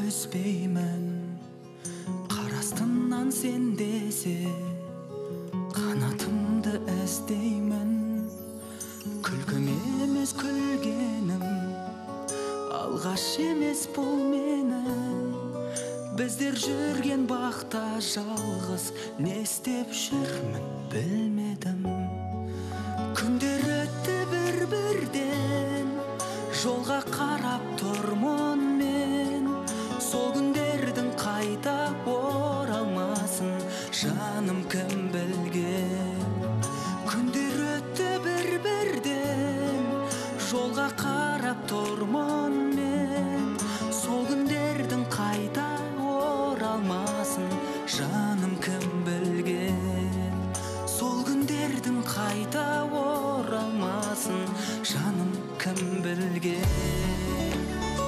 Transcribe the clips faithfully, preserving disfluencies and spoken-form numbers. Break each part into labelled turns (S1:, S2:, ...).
S1: үзбеймін. Қарастымнан сен десе қанатымды іздеймін. Күлкім емес күлгенім, алғаш емес бұл менің. Біздер жүрген бақта жалғыз, не істеп жүрмін білмедім. Күндер өтті бір-бірден, жолға қарап тұрмын мен. Сол күндердің қайта оралмасын жаным кім білген. Күндер өтті бір-бірден, жолға қарап тұрмын мен. Сол күндердің қайта оралмасын жаным кім білген. Сол күндердің қайта оралмасын жаным кім білген.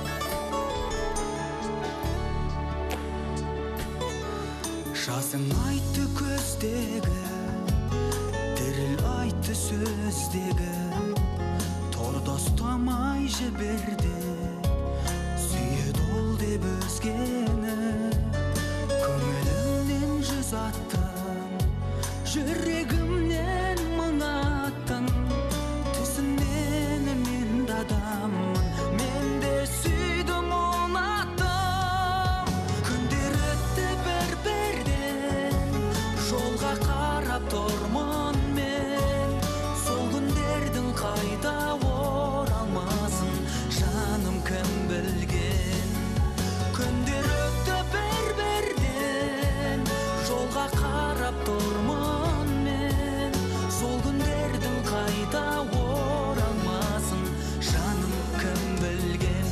S1: Жазың айтты көздегі, діріл айтты сөздегі. Торда ұстамай жіберді, сүйеді ол деп өзгені. Көңілімнен жүз аттым, жүрегімнен мың аттым. Түсінен мен де адаммын, мен де сүйдім ұнаттым. Күндер өтті бір-бірден, жолға қарап тұрмын мен. Сол күндердің қайта оралмасын жаным кім білген. Күндер өтті бір-бірден, жолға қарап тұрмын мен. Сол күндердің қайта оралмасын жаным кім білген.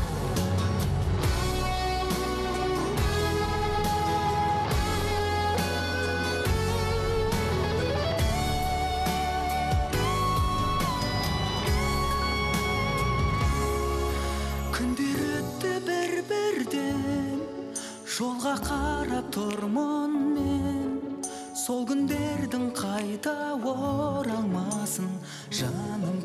S1: Күндер өтті бір-бірден, жолға қарап тұрмын мен. Сол күндердің қайта оралмасын жаным